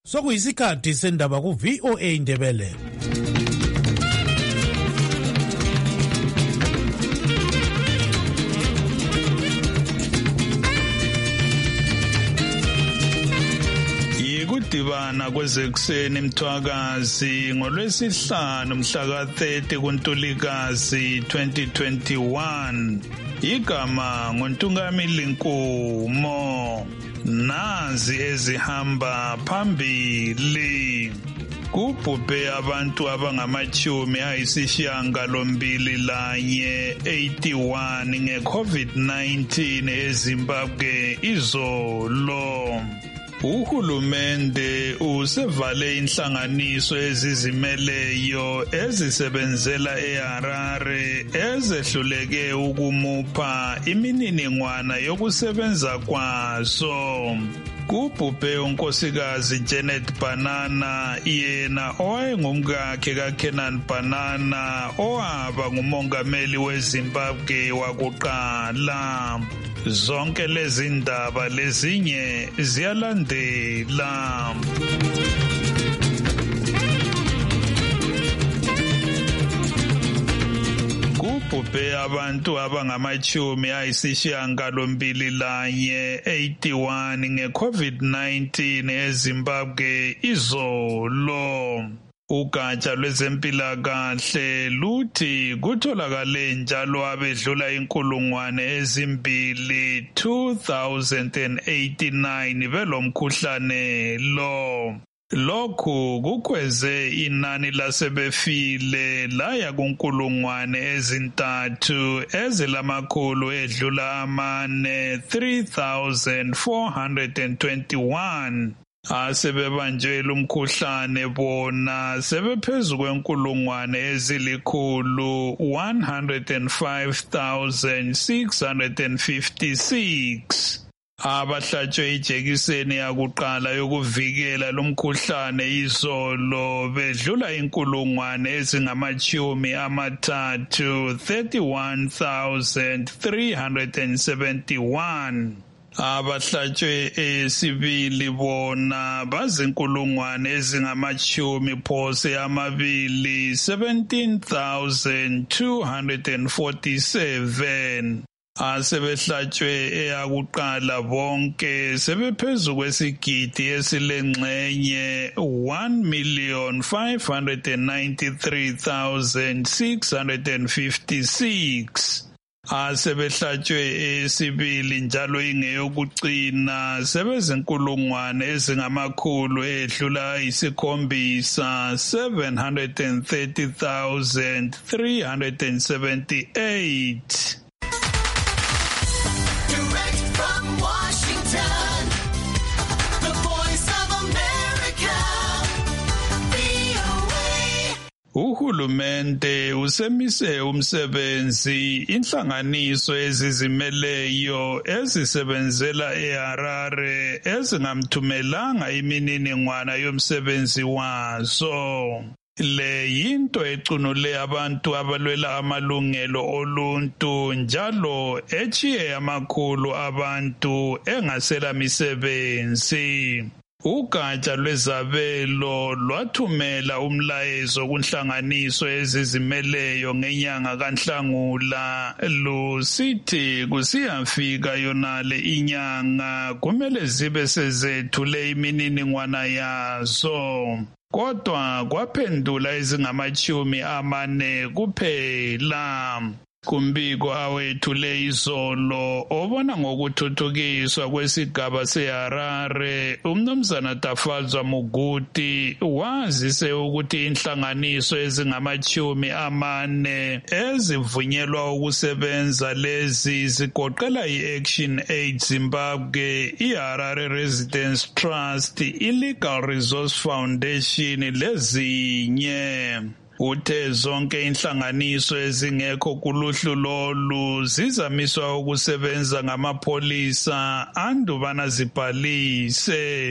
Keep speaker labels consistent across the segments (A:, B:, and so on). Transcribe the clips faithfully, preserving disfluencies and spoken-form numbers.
A: Sokuyisikhathi sendaba ku V O A Ndebele.
B: Yikudibana kwezekuseni Mthwakazi ngolwesihlanu mhla ka thirty kuNtulikazi twenty twenty-one. Igama nguNtungamili Nkumo. Nazi ezihamba phambili. Kubhubhe abantu abangamachumi ayisishiyagalombili lanye eighty-one nge-COVID nineteen eZimbabwe izolo. Uhulumende usevale inhlanganiso ezizimeleyo ezisebenzela eHarare ezehluleke ukumupha imininingwana yokusebenza kwazo. Kubhubhe unkosikazi Janet Banana yena owayengumkakhe kaKenan Banana owaba ngumongameli weZimbabwe wakuqala. Zonke lezi ndaba lezinye ziyalandela. Kubhubhe abantu abangamachumi ayisishiyagalombili lanye eighty-one nge-COVID nineteen eZimbabwe izolo. Ugatsha lwezempilakahle luthi kutholakale njalo abedlula inkulungwane ezimbili two thousand eighty-nine belomkhuhlane lo. Lokhu kukhweze inani lasebefile laya kunkulungwane ezintathu ezilamakhulu edlula amane three thousand four hundred twenty-one. Asebebanjwe lumkhuhlane bona sebephezu kwenkulungwane ezilikhulu one hundred five thousand six hundred fifty-six. Abahlatshwe ijekiseni yakuqala yokuvikela lumkhuhlane izolo bedlula inkulungwane ezingamachumi amathathu thirty-one thousand three hundred seventy-one. Abahlatshwe esibili bona bazinkulungwane ezingamachumi phose amabili seventeen thousand two hundred forty-seven. Asebehlatshwe eyakuqala bonke sebephezu kwesigidi esilengxenye one million five hundred ninety-three thousand six hundred fifty-six. Asebehlatshwe esibili njalo ingeyokucina sebezinkulungwane ezingamakhulu edlula isikhombisa seven hundred thirty thousand three hundred seventy-eight.
C: Direct from Washington, the Voice of America, V O A.
B: Uhulumende usemise umsebenzi inhlanganiso ezizimeleyo ezisebenzela eHarare ezingamthumelanga imininingwana yomsebenzi wazo. Le yinto ecunule abantu abalwela amalungelo oluntu njalo echiye amakhulu abantu engasela misebenzi. Ugatsha lwezabelo lwathumela umlayezo kunhlanganiso ezizimeleyo ngenyanga kaNhlangula lusithi kusiyafika yonale inyanga kumele zibe sezethule imininingwana yazo. Kodwa kwaphendula ezingamachumi amane kuphela. Kumbiko awethule izolo obona ngokuthuthukiswa kwesigaba seHarare umnumzana Tafadzwa Muguti wazise ukuthi inhlanganiso ezingamachumi amane ezivunyelwa ukusebenza lezi zigoqela iAction Aid Zimbabwe, iHarare Residence Trust, iLegal Resource Foundation lezinye. Uthe zonke inhlanganiso ezingekho kuluhlu lolu zizamiswa ukusebenza ngamapholisa andubana zibhalise.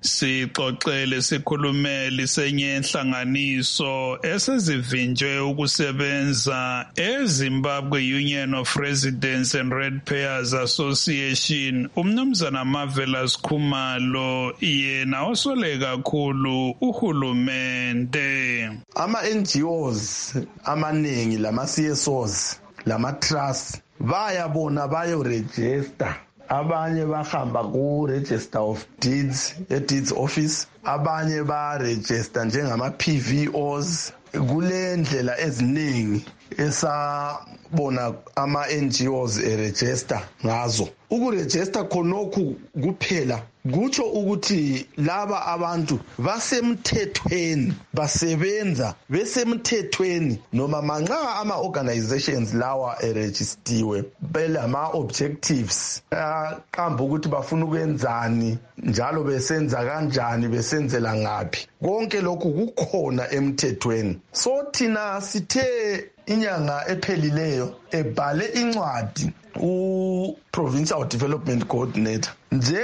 B: Sixoxele sikhulumeli senye inhlanganiso esezivinjwe ukusebenza eZimbabwe Union of Residents and Ratepayers Association. Umnumzana Marvelous Khumalo yena osole kakhulu uhulumende.
D: Ama N G Os amaningi lama C S Os lama trusts bayabona bayo register. Abanye bahamba ku register of deeds e deeds office, abanye ba register njengama P V Os. Kule ndlela eziningi esabona ama N G Os e register ngazo. Ukuregister khonokhu kuphela kutsho ukuthi laba abantu basemthethweni, basebenza besemthethweni, noma manxa ama organizations lawa eregistiwe belama objectives aqamba ukuthi bafuna ukwenzani njalo besenza kanjani, besenzela ngapi. Konke lokhu kukhona emthethweni. So thina sithe inyanga ephelileyo ebhale incwadi u Provincial Development Coordinator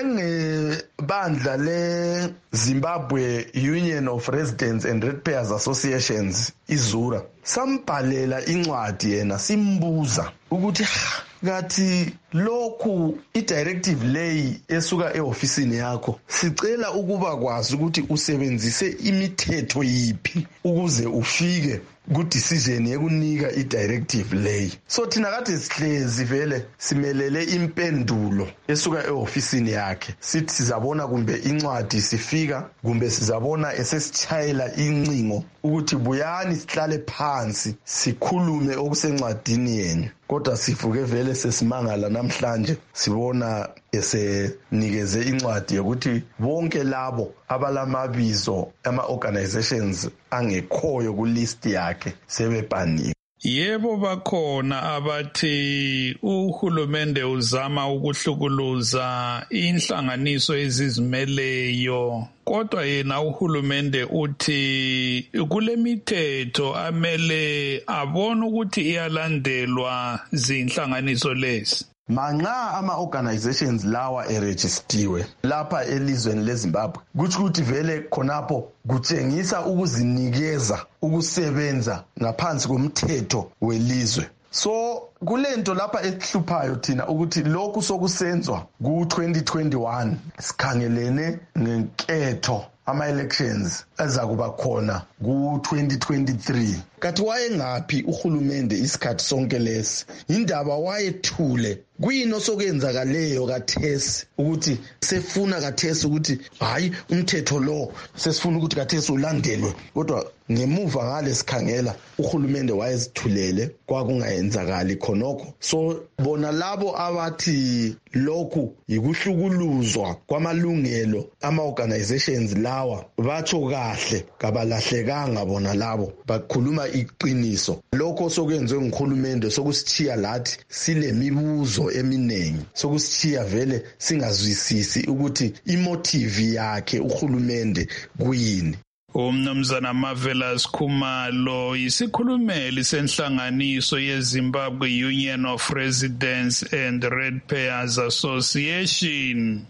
D: njengebandla le Zimbabwe Union of Residents and Ratepayers Associations izura, sambhalela incwadi yena simbuza ukuthi ngathi lokhu i-directive leyi esuka e-ofisini yakho sicela ukuba kwazi ukuthi usebenzise imithetho yiphi ukuze ufike ku-decision yekunika i-directive leyi. So thina kade sihlezi vele simelele impendulo esuka e-ofisini yakhe, sithi sizabona kumbe incwadi sifika kumbe sizabona esesitshayela incingo ukuthi buyani sihlale phansi sikhulume okusencwadini yenu. Kodwa sifuke vele sesimangala namhlanje sibona esenikeze incwadi yokuthi bonke labo abalamabizo ama organizations angekhoyo ku list yakhe sebebhaniwe.
B: Yebo bakhona abathi uhulumende uzama ukuhlukuluza inhlanganiso ezizimeleyo, kodwa yena uhulumende uthi kule mithetho amele abone ukuthi iyalandelwa zinhlanganiso lezi.
D: Manxa ama organizations lawa eregistiwe lapha elizweni leZimbabwe kuthi ukuthi vele khonapho kutshengisa ukuzinikeza ukusebenza ngaphansi komthetho welizwe. So kulento lapha esihluphayo thina ukuthi lokhu sokusenzwa ku twenty twenty-one sikhangelene nenketho ama-elections ezakuba khona ku twenty twenty-three. Kathi wayengaphi uhulumende isikhathi sonke lesi? Indaba wayethule kuyini osokenzakaleyo kathesi ukuthi sefuna kathesi ukuthi hayi umthetho lo sesifuna ukuthi kathesi ulandelwe, kodwa ngemuva ngale sikhangela uhulumende wayezithulele kwakungayenzakali khonokho. So bona labo abathi lokhu yikuhlukuluzwa kwamalungelo ama organizations lawa batsho kahle, kabalahlekanga bona labo bakhuluma iqiniso. Lokho sokwenziwe nguhulumende sokusithiya lathi sile mibuzo eminengi, sokusithiya vele singazwisisi ukuthi imotive yakhe uhulumende kuyini.
B: Umnumzana Marvelous Khumalo yisikhulumeli senhlanganiso yeZimbabwe Union of Residents and Ratepayers Association.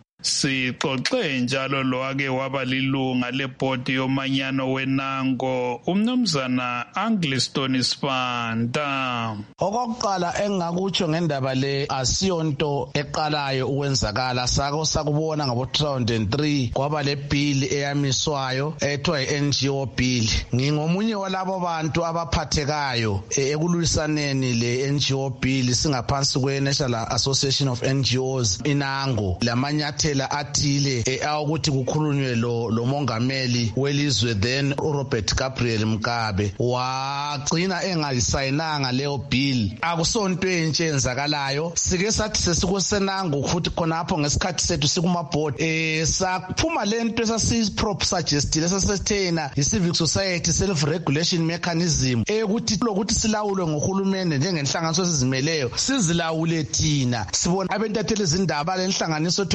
B: Sixoxe njalo lo ake waba lilunga lebhodi yomanyano wenango umnumzana Angliston Sibanda.
E: Okokuqala engakutsho ngendaba le asiyonto eqalayo ukwenzakala, sako sakubona ngabo two thousand three kwaba le bill eyamiswayo ethiwa i-N G O bill. Ngingomunye walabo bantu abaphathekayo ekululisaneni le N G O bill singaphansi kwe National Association of N G Os inango. Lamanyathe athile awukuthi kukhulunywe lo lo mongameli welizwe then uRobert Gabriel Mugabe wagcina engayisayinanga leyo bill. Akusonto entshe enzakalayo, sike sathi sesikusenango futhi khonapho ngesikhathi sethu sikuma board eh saphuma lento esasiprop suggestile sasethena i-civic society self regulation mechanism ekuthi lokuthi silawulwe ngohulumende njengenhlanganiso ezizimeleyo sizilawule thina. Sibona abentatheli izindaba lenhlanganiso ethiwa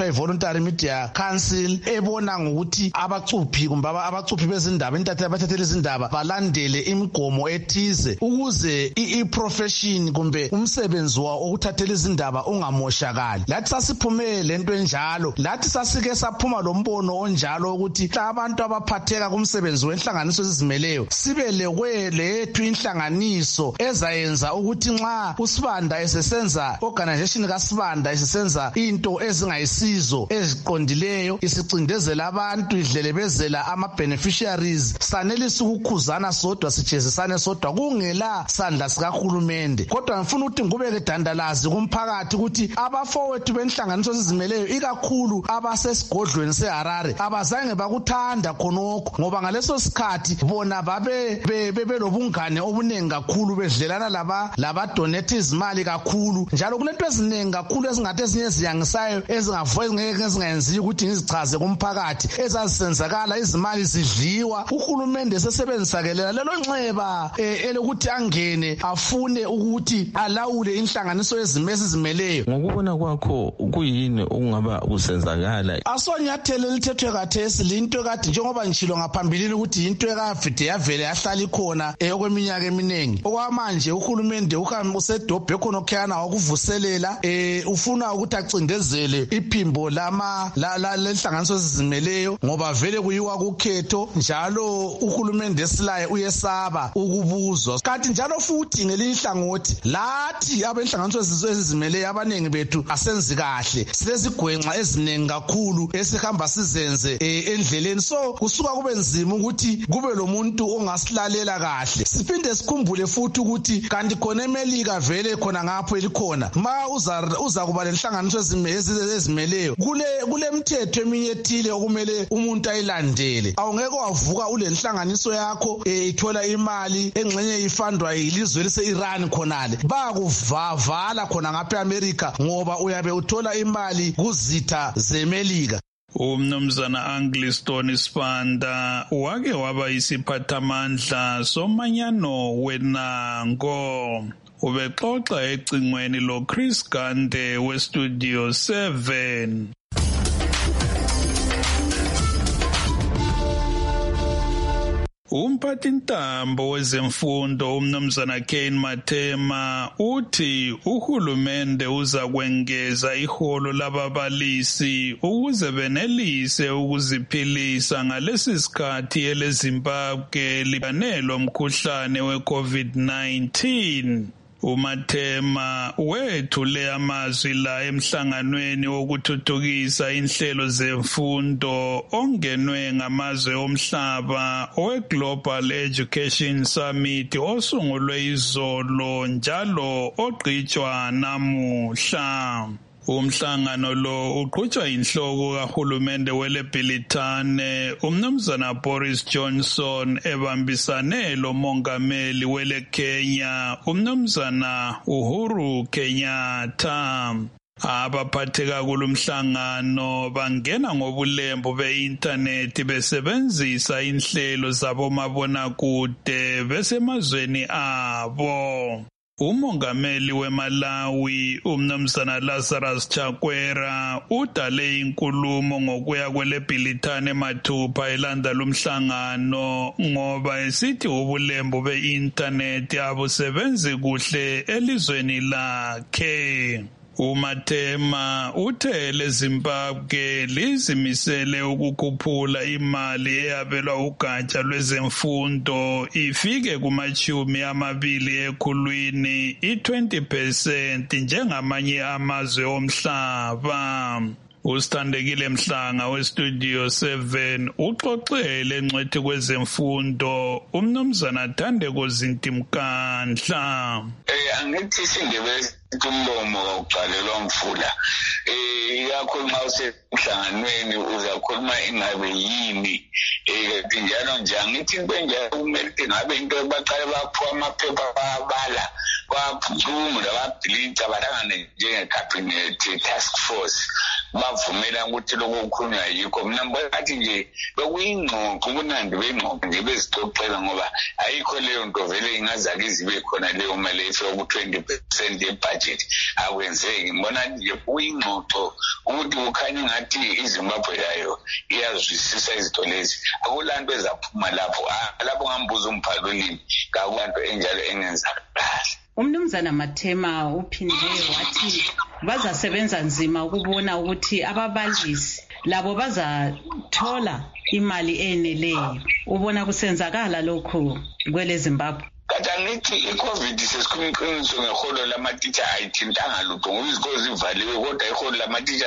E: Parliamentary Media Council ebona ngokuthi abacuphi kumbe abacuphi bezindaba intatheli abathathela izindaba balandele imigomo ethize ukuze i-profession kumbe umsebenzi wawo ukuthathela izindaba ungamoshakali. Lathi sasiphume lento enjalo, lathi sasike saphuma lombono onjalo ukuthi abantu abaphatheka kumsebenzi wenhlanganiso ezizimeleyo sibe lekwe lethu inhlanganiso ezayenza ukuthi nxa uSibanda esesenza organization kaSibanda esesenza into ezingayisizo eziqondileyo isicindezela abantu idlelebezela ama beneficiaries sanelisa ukukhuzana sodwa sijezisane sodwa kungela sandla sikahulumende. Kodwa ngifuna ukuthi ngubeke dandalazi kumphakathi ukuthi abafowethu benhlanganiso ezizimeleyo ikakhulu abasesigodlweni seHarare abazange bakuthanda khonokho ngoba ngaleso sikhathi bona babe bebelobungane obuningi kakhulu bedlelana laba laba donate izimali kakhulu njalo kulento eziningi kakhulu ezingathi ezinye ziyangisayo ezingavoye ngeke ezingayenzi ukuthi ngizichaze kumphakathi ezazisenzakala izimali zidliwa. Uhulumende sesebenzisakelela lelo nxeba elokuthi angene afune ukuthi alawule inhlanganiso ezimezizimeleyo.
F: Ngokubona kwakho kuyini okungaba kusenzakala?
E: Asonyathele lithethwe kathesi linto kade njengoba ngishilo ngaphambilini ukuthi into ekavide yavele yahlala ikhona eyokweminyaka eminingi. Okwamanje uhulumende uhambe usedobhe khona okhana wakuvuselela eh ufuna ukuthi acindezele iphimbo lama la lenhlanganiso ezizimeleyo ngoba vele kuyiwa kukhetho njalo uhulumende esilaye uyesaba ukubuzwa. Kanti njalo futhi ngelihlangothi lathi abenhlanganiso ezizimeleyo abanengi bethu asenzi kahle silezigwenxa eziningi kakhulu esihamba sizenze endleleni so kusuka kube nzima ukuthi kube lo muntu ongasilalela kahle. Siphinde sikhumbule futhi ukuthi kanti khona eMelika vele khona ngapho elikhona ma uza uza kuba lenhlanganiso ezimeleyo kule kule mthetho eminye ethile okumele umuntu ayilandele. Awungeke wavuka ule nhlanganiso yakho ithola imali engxenye ifandwa yilizwe lase-Iran khonale bakuvavala khona ngapha eAmerica ngoba uyabe uthola imali kuzitha zeMelika.
B: Umnumzana Angliston Sibanda wake waba isiphathamandla somanyano weNango. Ubexoxa ecingweni lo Chris Gande we Studio seven. Umphathintambo wezemfundo umnumzana Kane Mathema uthi uhulumende uza kwengeza iholo lababalisi ukuze benelise ukuziphilisa ngalesi sikhathi eleZimbabwe libanelwe umkhuhlane we-COVID nineteen. uMathema wethule amazwi la emhlanganweni wokuthuthukisa inhlelo zemfundo ongenwe ngamazwe omhlaba owe-Global Education Summit osungulwe izolo njalo ogqitshwa namuhla. Umhlangano lo uqhutshwa inhloko kahulumende weleBhilitane umnumzana Boris Johnson ebambisane lo mongameli wele Kenya umnumzana Uhuru Kenyatta. Abaphatheka kulomhlangano bangena ngobulembu be-internet besebenzisa inhlelo zabomabonakude besemazweni abo. Umongameli weMalawi umnumzana Lazarus Chakwera udale inkulumo ngokuya kweleBhilitane mathupha elanda lomhlangano ngoba esithi ubulembu be-internet abusebenzi kuhle elizweni lakhe. uMathema uthe leZimbabwe lizimisele ukukhuphula imali eyabelwa ugatsha lwezemfundo ifike kumachumi amabili ekhulwini i-twenty percent njengamanye amazwe omhlaba. Usithandekile Mhlanga weStudio seven uxoxele ngcwethi kwezemfundo umnumzana Thandeko Zintimkandla.
G: Eh angithi sindebe kumlomo okuqalelwa mfula eh yakho nxa usemhlanganweni uzakhuluma ingabe yini eh njalo nje angithi kwenje kumele ngabe into ebaqale baphuwa amaphepha babala kwaphuma lababhilinca barangane njenge cabinet task force bavumela ukuthi lokho kukhulunywa yikho. Mina ngibona ngathi nje bekuyingxoxo ubunandi bengxoxo nje bezixoxela ngoba ayikho leyo nto vele ingazake izibe khona leyo mali efika ku-twenty percent yebudget akwenzeki. Ngibona nje kuyingxoxo ukuthi kukhanya ngathi iZimbabwe yayo iyazwisisa izinto lezi. Akulanto ezaphuma lapho lapho ngambuza umphalolimi kakulanto enjalo engenzakala.
H: Umnumzana Mathema uphinde wathi bazasebenza nzima ukubona ukuthi ababalisi labo bazathola imali eneleyo. Ubona kusenzakala lokho kwele Zimbabwe?
G: Kanti angithi i-COVID sesikhulumiqiniso ngeholo lamatitsha ayithintanga lutho ngoba izikole zivaliwe kodwa iholo lamatitsha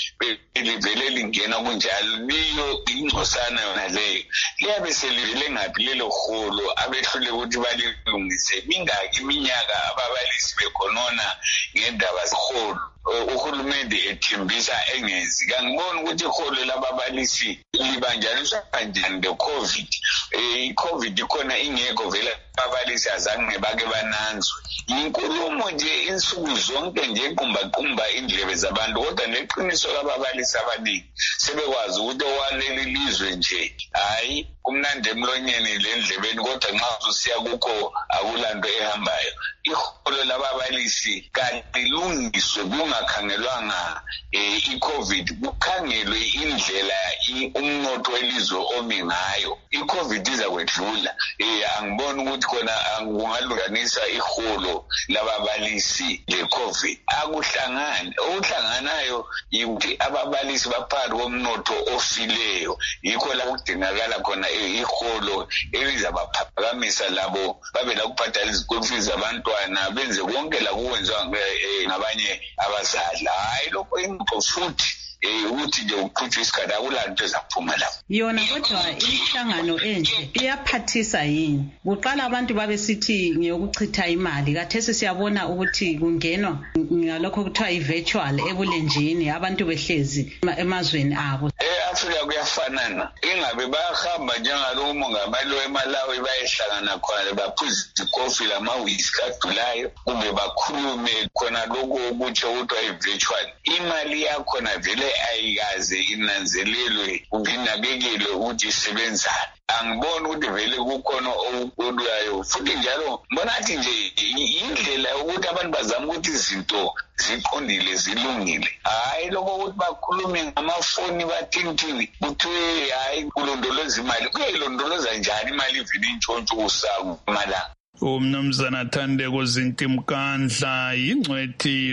G: livele lingena kunjalo. Liyo ingcosana yona leyo liyabe selivele ngaphi lelo holo abehlule ukuthi balilungise. Mingaki iminyaka ababalisi bekhonona ngendaba zeholo uhulumende ethembisa engenzi. Kangiboni ukuthi iholo lababalisi libanjaniswa kanjani le-COVID. I-COVID ikhona ingekho vele ababalisi azange bake bananzwe. Inkulumo nje insuku zonke nje qumbaqumba indlebe zabantu kodwa neqiniso lababalisi abaningi sebekwazi ukuthi owaleli lizwe nje hayi kumnandi emlonyeni lendlebeni kodwa nxa usiya kukho akulanto ehambayo. Iholo lababalisi kanti lungiswe kungakhangelwanga i-COVID kukhangelwe indlela umnotho welizwe omi ngayo. I-COVID iza kwedlula. Angiboni ukuthi khona kungalunganisa iholo lababalisi le-COVID. Akuhlangani. Okuhlanganayo yikuthi ababalisi baphakathi komnotho ofileyo. Yikho la kudingakala khona iholo elizabaphakamisa labo babe la kubhadala izikole fees zabantwana benze konke la kuwenziwa ngabanye abazali. Hayi lokho ingqo futhi eh ukuthi nje uqhutshwa isikhathi akulanto ezaphuma lapho.
H: Yona kodwa imihlangano enje iyaphathisa yini? Kuqala abantu babe sithi ngiyokuchitha imali. Kathesi siyabona ukuthi kungenwa ngalokho kuthiwa i-virtual ebulenjini abantu behlezi emazweni abo.
G: E-Afrika kuyafanana. Ingabe bayahamba njengalo umongameli weMalawi bayehlangana khona baphuza ikofi lama-whisky adulayo kumbe bakhulume khona lokho okutsho kuthiwa i-virtual. Imali yakhona vele ayikaze inanzelelwe ukinakekelwe ukuthi isebenzane. Angiboni ukuthi vele kukhona okudulayo futhi njalo mbona athi nje indlela ukuthi abantu bazama ukuthi izinto ziqondile zilungile. Hayi lokho ukuthi bakhulume ngamafoni bathintini kuthiwe hayi kulondoloza imali. Kuyayilondoloza njani imali ivele intshontsho usaku malanga?
B: Umnumzana Thandeko Zintimkandla yingcwethi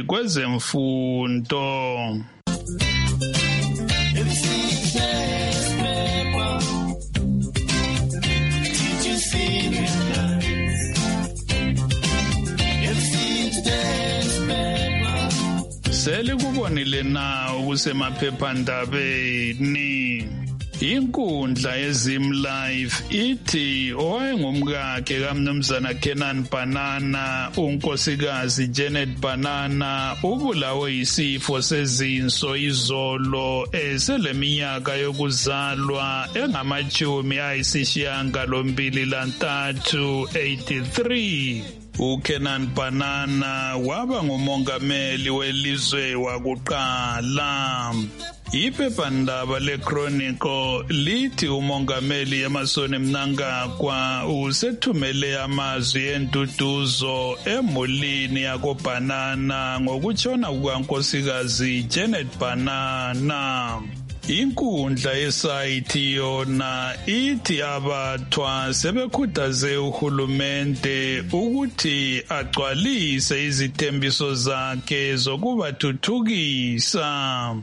B: kwezemfundo. Selikubonile na ukusemaphephandabeni. Inkundla yeZim Live ithi owayengumkakhe kaMnumzana Kenan Banana unkosikazi Janet Banana ubulawe yisifo sezinso izolo eseleminyaka yokuzalwa engamachumi ayisishiyagalombili lantathu eighty-three. uKenan Banana waba ngumongameli welizwe wakuqala. Iphephandaba leChronicle lithi umongameli Emmerson Mnangagwa usethumele amazwi entuduzo emulini yakoBanana ngokutshona kukankosikazi Janet Banana. Inkundla yesayithi yona ithi abathwa sebekhuthaze uhulumende ukuthi agcwalise izithembiso zakhe zokubathuthukisa.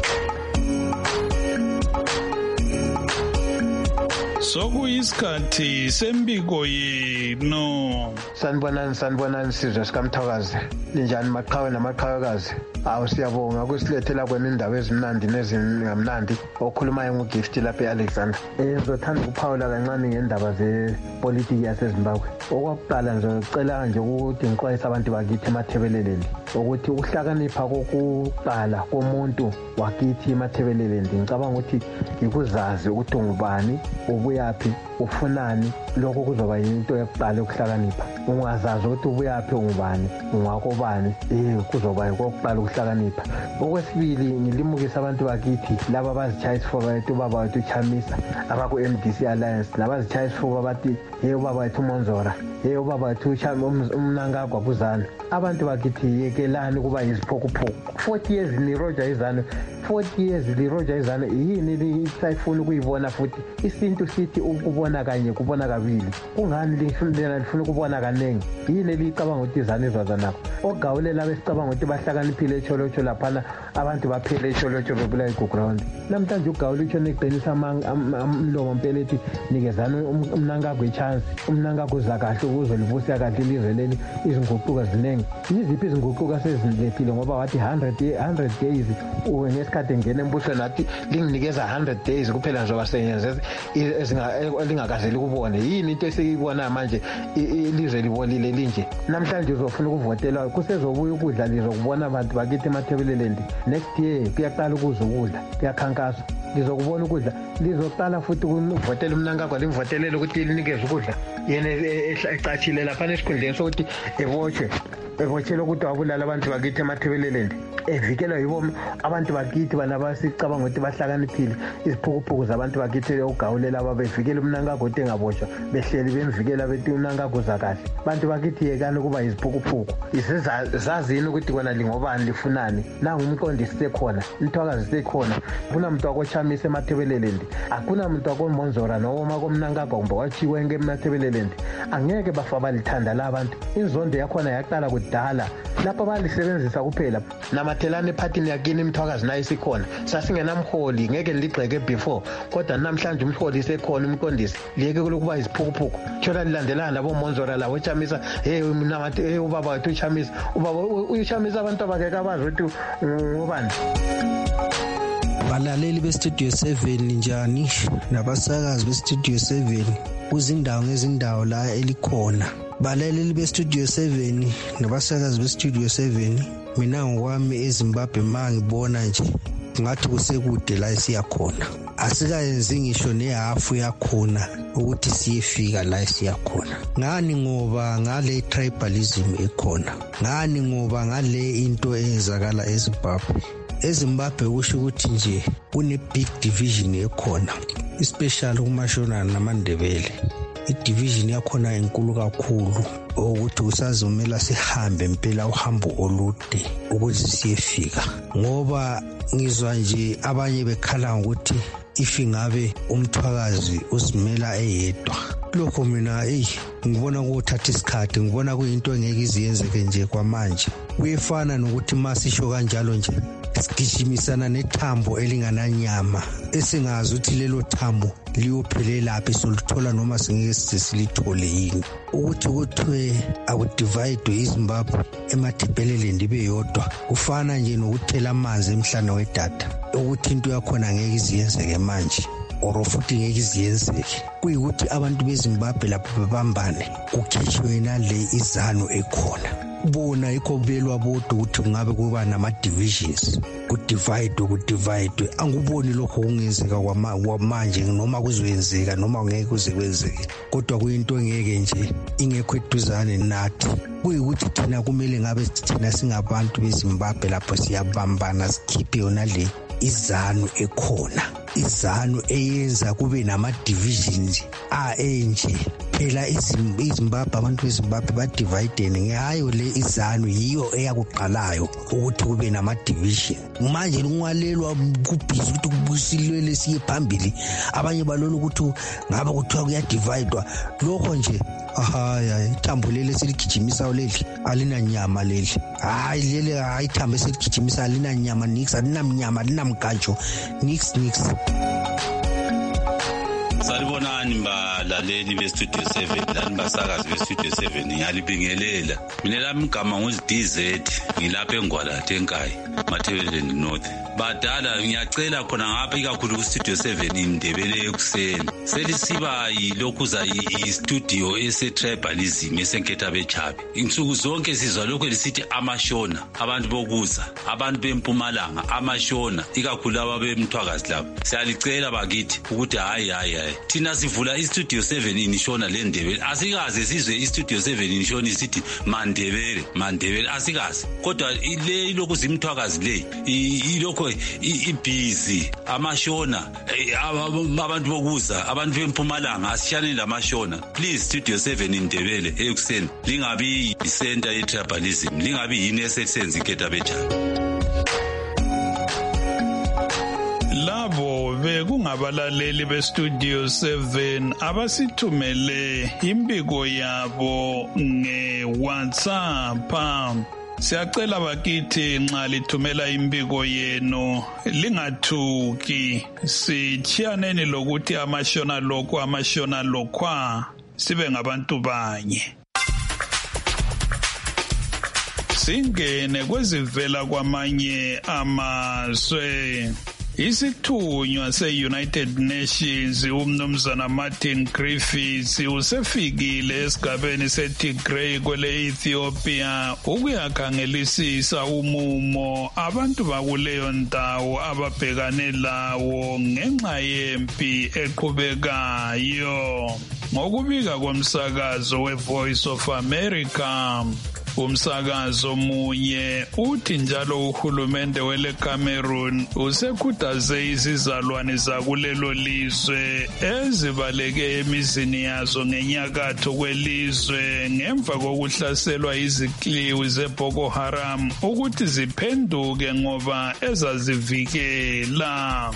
B: Sokuyisikhathi sembiko yenu.
I: Sanibonani sanibonani sizwe sikamthakazi. Linjani maqhawe namaqhawekazi? Awu siyabonga ukusilethela kwenu indaba ezimnandi nezingamnandi. Okhulumayo nguGift lapha eAlexander. Eh ngizothanda ukuphawula kancane ngendaba zepolitiki yaseZimbabwe. Okokuqala nje ngicela nje ukuthi ngiqwayise abantu bakithi eMathebeleleni ukuthi ukuhlakanipha kokuqala komuntu wakithi eMathebeleleni ngicabanga ukuthi ikuzazi ukuthi ungubani ubu ubuyaphi ufunani lokho kuzoba yinto yokuqala ukuhlakanipha. Ungazazi ukuthi ubuyaphi ungubani ungwakobani eh kuzoba yokuqala ukuhlakanipha. Okwesibili ngilimukisa abantu bakithi laba abazichaya isifuba bethu baba wethu Chamisa abaku M D C Alliance nabazichaya isifuba bathi hey ubaba wethu Monzora hey ubaba wethu uMnangagwa Buzana. Abantu bakithi yekelani kuba yiziphokuphoko. forty years ni Roger Izana forty years li Roger Izana yini lisayifuna ukuyibona futhi isintu sithi ukubona kanye kubona kabili. Kungani lifuna lifuna ukubona kanengi yini licabanga ukuthi Izana izwaza nakho ogawulela besicabanga ukuthi bahlakaniphile echolocho laphana abantu baphele echolocho bebula iground. Namhlanje ugawula uthi neqinisa amlomo mpelethi nikezana uMnangagwa ichance uMnangagwa uza kahle ukuzolivusa kahle ilizwe leli izinguquko zinengi. Yiziphi izinguquko sezindlethile ngoba wathi one hundred days ngesikhathi ngene embusweni nathi linginikeza one hundred days kuphela nje basebenza elingakazeli kubone yini into esiyibona manje ilizwe libolile linje. Namhlanje uzofuna ukuvotela kusezobuya ukudla lizokubona abantu bakithi eMathebeleland next year kuyaqala ukuza ukudla kuyakhankaswa lizokubona ukudla lizoqala futhi ukuvotela uMnangagwa limvotelele ukuthi linikeze ukudla yena ecachile lapha esikhundleni sokuthi evoche evotshela ukuthi wabulala abantu bakithi eMathebeleland evikela yibo abantu bakithi bana basicabanga ukuthi bahlakaniphile iziphukuphuku zabantu bakithi ogawulela ababevikela uMnangagwa ukuthi engaboshwa behleli bemvikela bethi uMnangagwa uza kahle. Bantu bakithi yekani kuba iziphukuphuku isizazini ukuthi kona lingobani lifunani nangu umqondisi sekhona Mthwakazi sekhona kuna muntu wakochamisa eMathebeleland akuna muntu wakoMonzora noma koMnangagwa kumbe wachiwe ngeMathebeleland angeke bafa balithanda labantu inzondo yakhona yaqala kudala lapha balisebenzisa kuphela namathelane ephathini yakini Mthwakazi nayo isikhona sasingenamholi ngeke ligxeke before kodwa namhlanje umholi sekhona umqondisi liyeke kulokuba iziphukuphuku thola lilandelana labo Monzora labo Chamisa hey mina hey ubaba wethu Chamisa ubaba uyichamisa abantu abakeke abazi ukuthi ngobani.
J: Balaleli bestudio seven njani nabasakazi bestudio seven kuzindawo ngezindawo la elikhona. Balaleli bestudio seven nabasakazi bestudio seven mina ngokwami eZimbabwe mangibona nje ngathi kusekude la siyakhona asikayenzi ngisho nehafu yakhona ukuthi siyefika la siyakhona. Ngani ngoba ngale tribalism ekhona ngani ngoba ngale into eyenzakala eZimbabwe eZimbabwe kusho ukuthi nje kune big division ekhona especially kumashonana namaNdebele. I-division yakhona enkulu kakhulu ukuthi usazomela sihambe impela uhambo olude ukuthi siyefika ngoba ngizwa nje abanye bekhala ukuthi ifi ngabe uMthwakazi usimela eyedwa. Lokho mina hey ngibona ukuthatha isikhathi ngibona kuyinto engeke iziyenzeke nje kwamanje. Kuyefana nokuthi masisho kanjalo nje sigishimisana nethambo elingananyama esingazi ukuthi lelo thambo liyophelela laphi soluthola noma singeke sisilithole yini. Ukuthi kuthwe akudivide iZimbabwe eMathebeleland ibe yodwa kufana nje nokuthela amanzi emhlane wedada ukuthi into yakhona ngeke iziyenzeke manje oro futhi ngeke iziyenzeke. Kuyikuthi abantu beZimbabwe lapho bebambane kukhishwe nale izano ekhona bona ikho belwa bodwa ukuthi kungabe kuba nama divisions kudivide kudivide anguboni lokho kungenzeka kwamanje noma kuzoyenzeka noma ngeke kuze kwenzeke kodwa kuyinto engeke nje ingekho eduzane nathi. Kuyikuthi thina kumele ngabe thina singabantu beZimbabwe lapho siyabambana sikhiphe yona le izano ekhona izano eyenza kube nama divisions a enje phela iZimbabwe abantu beZimbabwe ba divide ngehayo le izano yiyo eyakuqalayo ukuthi kube nama division. Manje ngwalelwa kubhizi ukuthi kubusilwele siye phambili abanye balolo ukuthi ngaba kuthiwa kuya divide lokho nje ahaya ithambo leli seligijimisa leli alinanyama leli hayi leli hayi ithambo seligijimisa alinanyama nix alinamnyama alinamganjo nix nix.
K: Salibonani mba balaleli bestudio seven lani basakazi bestudio seven ngiyalibingelela. Mina lami igama nguD Z ngilapha eNgwalathe eNkayi Mathebeleni North. Badala ngiyacela khona ngapha ikakhulu kustudio seven indebele ekuseni. Selisiba yilokhu za istudio esetribalism esenketha bechabi. Insuku zonke sizwa lokho lisithi amashona, abantu bokuza, abantu bempumalanga, amashona, ikakhulu ababemthwakazi lapha. Siyalicela bakithi ukuthi hayi hayi hayi. Thina sivula istudio seven inishona lendebele. Asikaze sizwe istudio seven inishona isithi Mandebele, Mandebele asikaze. Kodwa ile ilokhu zimthwakazi le, ilokho ibhizi, amashona, abantu bokuza, abantu bempumalanga asishane lamashona. Please studio seven indebele ekuseni lingabi center yetribalism, lingabi yini esesenza inketha bechabi.
B: Labo bekungabalaleli bestudio seven abasithumele imbiko yabo nge-WhatsApp. Siyacela bakithi nxa lithumela imbiko yenu lingathuki, sichiyaneni lokuthi amashona lokho amashona lokhwa sibe ngabantu banye. Singene kwezivela kwamanye amazwe. Isithunywa se-United Nations umnumzana Martin Griffiths usefikile esigabeni seTigray kwele Ethiopia ukuyakhangelisisa umumo abantu bakuleyo ndawo ababhekane lawo ngenxa yempi eqhubekayo. Ngokubika komsakazo weVoice of America, umsakazo munye uthi njalo uhulumende wele Cameroon usekhuthaze izizalwane zakulelo lizwe ezibaleke emizini yazo ngenyakatho kwelizwe ngemva kokuhlaselwa izikliwi zeBoko Haram ukuthi ziphenduke ngoba ezazivikela.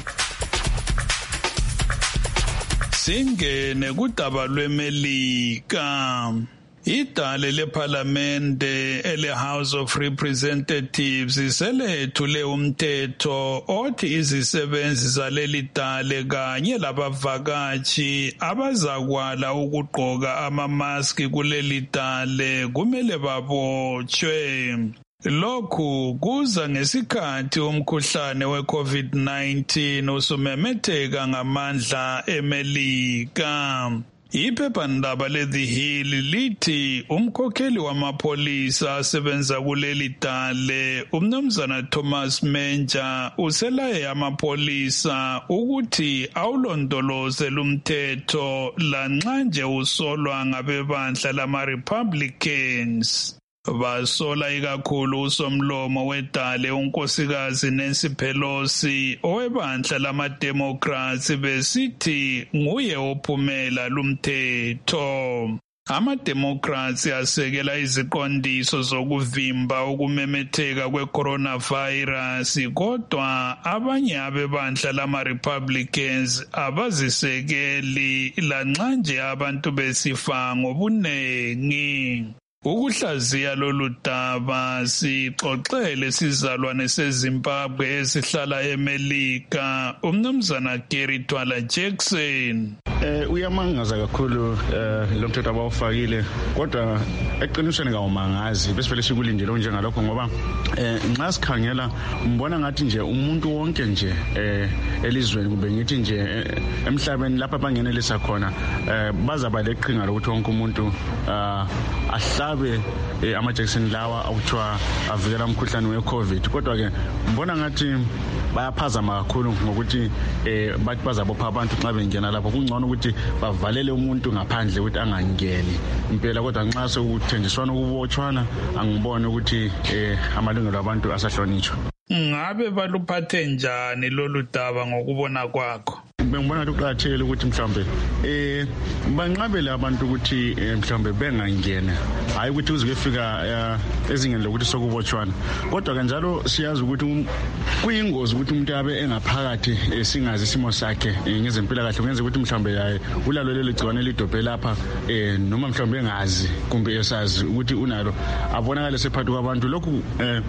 B: Singene kudaba lweMelika. Idale leParlamente ele House of Representatives selethule umthetho othi izisebenzi zaleli dale kanye labavakashi abazakwala ukugqoka amamaski kuleli dale kumele babotshwe. Lokhu kuza ngesikhathi umkhuhlane we-COVID nineteen usumemetheka ngamandla eMelika. Iphephandaba le-The Hill lithi umkhokheli wamapolisa asebenza kuleli dale umnumzana Thomas Menja uselaye amapolisa ukuthi awulondoloze lumthetho lanxa nje usolwa ngabebandla lama-Republicans. Basola ikakhulu usomlomo wedale unkosikazi Nancy Pelosi owebandla lama-Democrats besithi nguye ophumela lumthetho. Ama-Democrats asekela iziqondiso zokuvimba ukumemetheka kwe-coronavirus kodwa abanye abebandla lama-Republicans abazisekeli lanxa nje abantu besifa ngobunengi. Ukuhlaziya lolu daba sixoxele sizalwane seZimbabwe esihlala eMelika umnumzana Gary Twala Jackson.
L: Eh uyamangaza kakhulu eh lo mthetho abawufakile kodwa eqinisweni kawumangazi besivele sikulindele njengalokho ngoba eh nxa sikhangela mbona ngathi nje umuntu wonke nje eh elizweni kube ngithi nje emhlabeni lapha bangenelisa khona eh bazaba leqhinga lokuthi wonke umuntu ahlabe amajekiseni lawa awuthiwa avikela umkhuhlane we-COVID kodwa ke mbona ngathi bayaphazama kakhulu ngokuthi eh bathi bazabopha abantu xa bengena lapho kungcono ukuthi bavalele umuntu ngaphandle ukuthi angangeni impela kodwa nxa sekuthenjiswana ukubotshwana angibone ukuthi eh amalungelo abantu asahlonitshwa.
B: Ngabe baluphathe njani lolu daba ngokubona kwakho?
L: Bengibona ukuqathele ukuthi mhlambe eh banqabele abantu ukuthi mhlambe bengangena hayi ukuthi uze kufika ezingeni lokuthi sokubotshwana kodwa kanjalo siyazi ukuthi kuyingozi ukuthi umuntu abe engaphakathi singazi isimo sakhe ngezempilakahle kungenza ukuthi mhlambe yaye ulalo lelo gciwane lidobhe lapha eh noma mhlambe engazi kumbe esazi ukuthi unalo abonakala sephathu kwabantu lokhu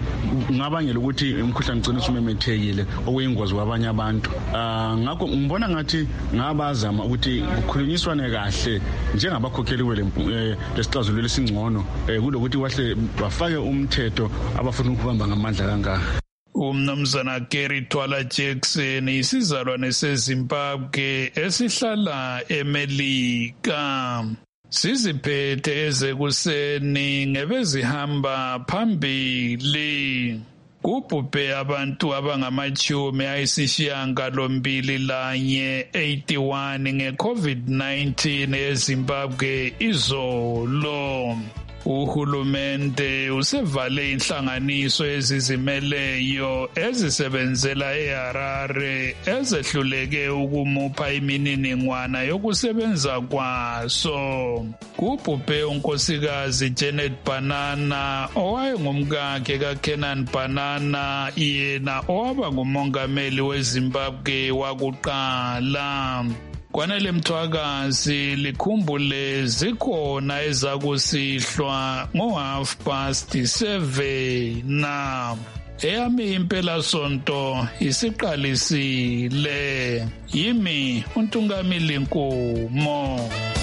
L: ngabangela ukuthi umkhuhlane ugcine usumemethekile okuyingozi kwabanye abantu ngakho ngibona sengathi ngabazama ukuthi kukhulunyiswane kahle njengabakhokheli lesixazululo esingcono kulokuthi wahle bafake umthetho abafuna ukubamba ngamandla kangaka.
B: Umnumzana Gary Twala Jackson isizalwane seZimbabwe esihlala eMelika. Siziphethe ezekuseni ngebezihamba phambili. Kubhubhe abantu abangamachumi ayisishiyagalombili lanye eighty-one nge-COVID nineteen eZimbabwe izolo. Uhulumende usevale inhlanganiso ezizimeleyo ezisebenzela eHarare ezehluleke ukumupha imininingwana yokusebenza kwaso. Kubhubhe unkosikazi Janet Banana owayengumkakhe kaKenan Banana yena owaba ngumongameli weZimbabwe wakuqala. Kwanele Mthwakazi likhumbule zikhona ezakusihlwa ngo half past seven na eyami impela sonto isiqalisile yimi uNtungamili Nkomo.